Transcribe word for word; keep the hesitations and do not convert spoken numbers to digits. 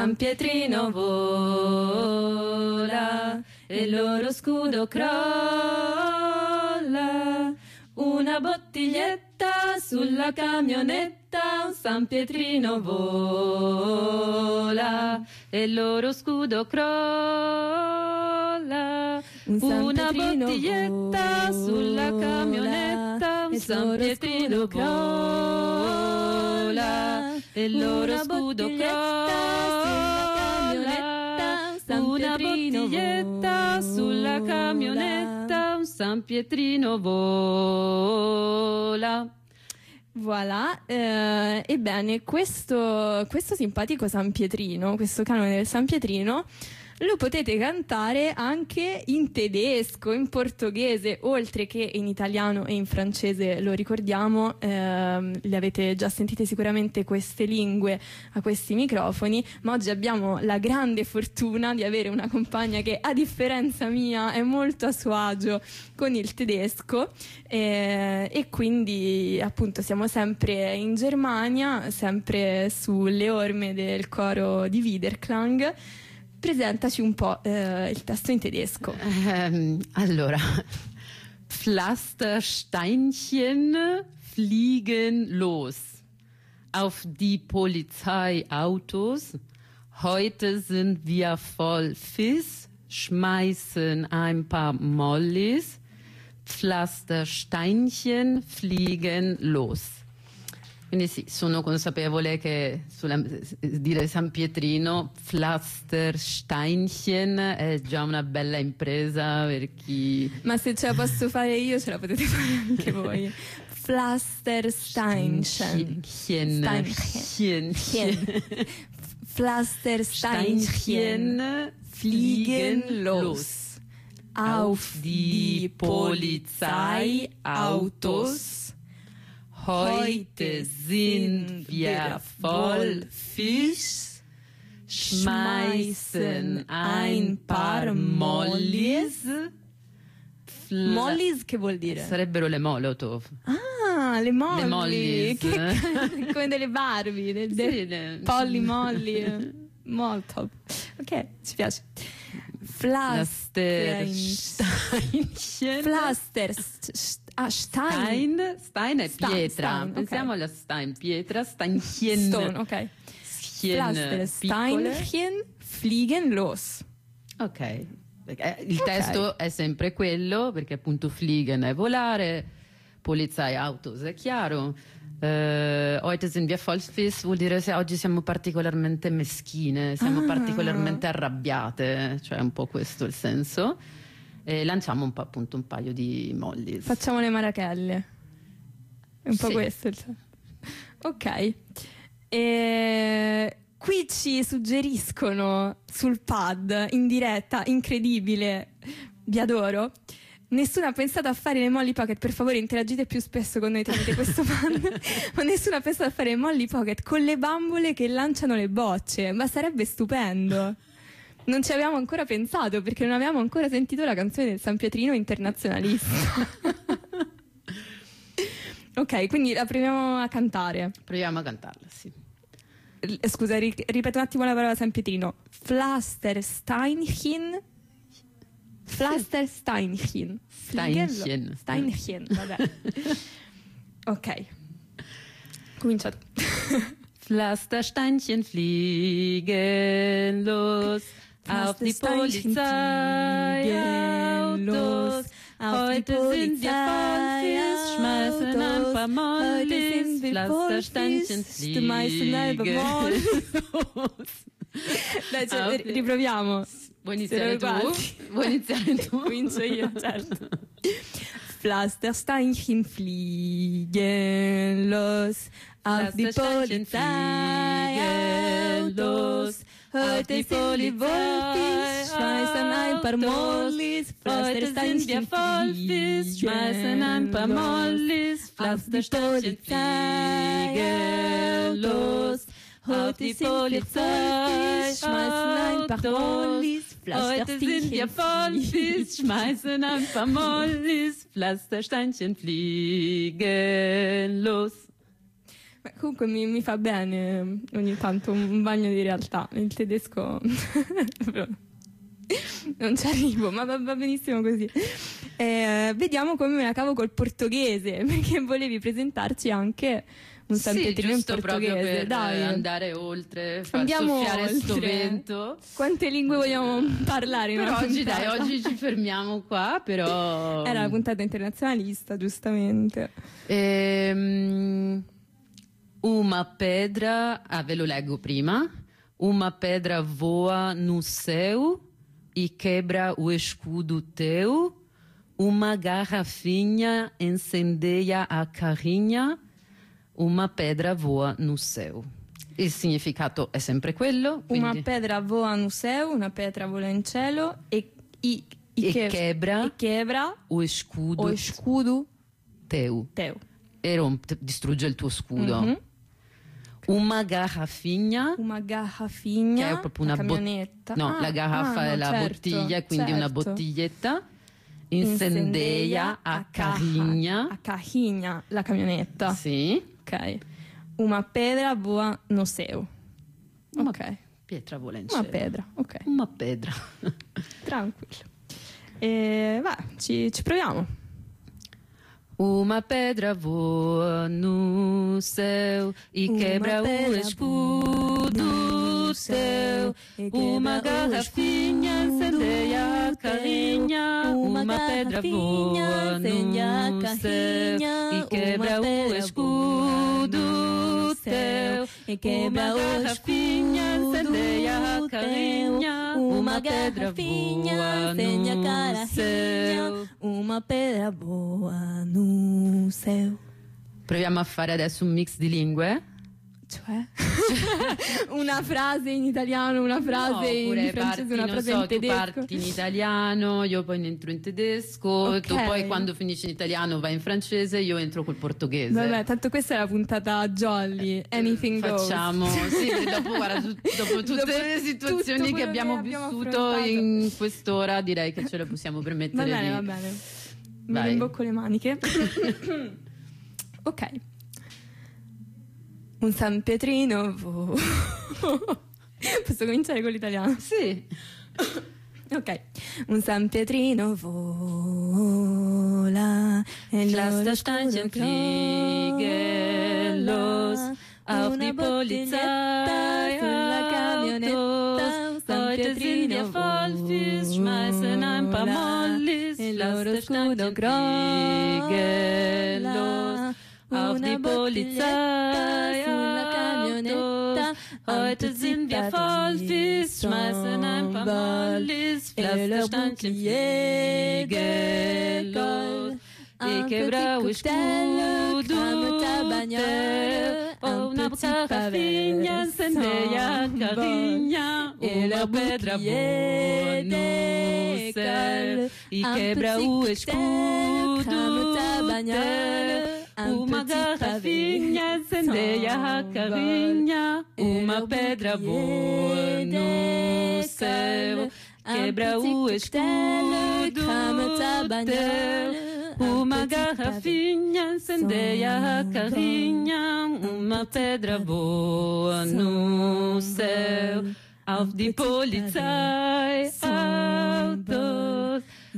San Pietrino vola e il loro scudo crolla. Una bottiglietta sulla camionetta, San Pietrino vola e il loro scudo crolla. Una bottiglietta sulla camionetta, San Pietrino vola e il loro scudo crolla. Una bottiglietta sulla camionetta, San Pietrino vola. Voilà, eh, ebbene questo, questo simpatico San Pietrino, questo canone del San Pietrino, lo potete cantare anche in tedesco, in portoghese, oltre che in italiano e in francese, lo ricordiamo, ehm, le avete già sentite sicuramente queste lingue a questi microfoni, ma oggi abbiamo la grande fortuna di avere una compagna che, a differenza mia, è molto a suo agio con il tedesco, eh, e quindi appunto siamo sempre in Germania, sempre sulle orme del coro di Widerklang. Presentaci un po' eh, il testo in tedesco. Ähm, allora, Pflastersteinchen fliegen los auf die Polizeiautos. Heute sind wir voll Fiss, schmeißen ein paar Mollis. Pflastersteinchen fliegen los. Quindi sì, sono consapevole che sulla, dire San Pietrino, Pflastersteinchen è già una bella impresa per chi... Ma se ce la posso fare io, ce la potete fare anche voi. Pflastersteinchen. Steinchen. Pflastersteinchen fliegen los auf die Polizeiautos. Heute sind wir voll Fisch, schmeißen ein paar Mollis. Mollis che vuol dire? Sarebbero le Molotov. Ah, le molli. Le mollis. Che, come delle Barbie, del, del sì, le... polli molli. Molto. Ok, ci piace. Pflastersteinchen. Pflaster. Ah, Stein. Stein. Stein è Stein, pietra. Stein, Pensiamo okay. alla Stein. Pietra, Steinchen. Stone, ok. Pflastersteinchen fliegen los. Ok. Il okay. testo è sempre quello, perché appunto fliegen è volare, Polizeiautos è chiaro. Uh, heute sind wir voll Fiss vuol dire se oggi siamo particolarmente meschine, siamo ah. particolarmente arrabbiate, cioè un po' questo il senso. E lanciamo un po' appunto un paio di mollis. Facciamo le marachelle. È un po' sì. questo il senso. Ok. E... Qui ci suggeriscono sul pad in diretta, incredibile, vi adoro. Nessuno ha pensato a fare le Molly Pocket, per favore interagite più spesso con noi tramite questo pad. Ma nessuno ha pensato a fare le Molly Pocket con le bambole che lanciano le bocce, ma sarebbe stupendo. Non ci avevamo ancora pensato perché non avevamo ancora sentito la canzone del San Pietrino internazionalista. Ok, quindi la proviamo a cantare. Proviamo a cantarla, sì. Scusa, ri- ripeto un attimo la parola San Pietrino. Pflastersteinchen. Pflastersteinchen. Steinchen. Steinchen, vabbè. Ok. Cominciato. Pflastersteinchen fliegen los auf die Polizeiautos. Heute sind wir voll Fisch, schmeißen ein paar Mollis. Pflastersteinchen fliegen los. Dai, cioè, ah, okay. Riproviamo. Vuoi iniziare tu? Vuoi iniziare tu? Comincio io, certo. Pflastersteinchen fliegen los auf die Polizeiautos. Heute die Polizei schmeißen ein paar Mollis. Pflastersteinchen fliegen schmeißen ein paar Mollis. Pflastersteinchen fliegen los. Heute die Polizei schmeißen ein paar Mollis. Heute sind wir voll Fisch, schmeißen ein paar Mollis. Pflastersteinchen fliegen los. Beh, comunque mi, mi fa bene ogni tanto un bagno di realtà. Il tedesco non ci arrivo, ma va, va benissimo così. Eh, vediamo come me la cavo col portoghese, perché volevi presentarci anche un San sì, Pietrino in portoghese. Per Dai, andare oltre, far andiamo soffiare oltre. sto vento. Quante lingue vogliamo parlare? In Per una oggi, dai, puntata? oggi ci fermiamo qua, però... Era la puntata internazionalista, giustamente. Ehm, uma pedra, ah, ve lo leggo prima. Uma pedra voa no céu e quebra o escudo teu. Uma garrafinha incendeia a carrinha. Una pedra voa no céu. Il significato è sempre quello. Quindi... Una pedra voa no céu, una pietra vola in cielo e, i, i e che, quebra, e quebra o escudo, o scudo teu. teu. E rompe, distrugge il tuo scudo. Mm-hmm. Una garrafinha. Una garrafinha. Che è proprio una camionetta. Bo- no, ah, la garrafa ah, no, è la certo, bottiglia, quindi certo. una bottiglietta. Incendeia a carrinha. A carrinha, la camionetta. Sì. Ok. Una pedra voa no céu. Una Ok. pietra vola in Una cielo. pedra, ok. Una pedra. Tranquillo. E va, ci, ci proviamo. Uma pedra voa no céu e quebra o escudo teu. Uma garrafinha incendeia a carrinha. Uma pedra voa no céu e quebra o escudo teu. Uma garrafinha incendeia a carrinha. Uma pedra voa no céu. Uma pedra voa no céu. Proviamo a fare adesso un mix di lingue? Cioè? Una frase in italiano, una frase No, in oppure francese, parti, una non frase so, in tedesco. tu parti in italiano, io poi entro in tedesco, Ok. tu poi quando finisci in italiano vai in francese, io entro col portoghese. Vabbè, tanto questa è la puntata jolly, anything goes. Facciamo, sì, dopo, guarda, tu- dopo tutte Dopo le tutto situazioni quello che abbiamo che abbiamo vissuto affrontato. in quest'ora, direi che ce la possiamo Va permettere bene, di... va bene. Mi Vai. rimbocco le maniche. Ok. Un San Pietrino vo- Posso cominciare con l'italiano? Sì. Ok. Un San Pietrino vola e Pflastersteinchen fliegen los auf die Polizei sulla camionetta. Heute sind wir voll Fisch, schmeißen ein paar Mollis. Pflastersteinchen fliegen los auf die Polizei Heute sind wir voll Fisch, schmeißen ein paar Mollis. Pflastersteinchen fliegen los. E quebra o escudo teu. Una garrafinha incendeia a carrinha. Uma pedra voa no céu e quebra o escudo teu. Uma garrafinha incendeia a carrinha. Uma pedra voa no céu, quebra o escudo teu. Uma garrafinha incendeia a carrinha. Uma pedra voa no céu. Auf die Polizei, Autos.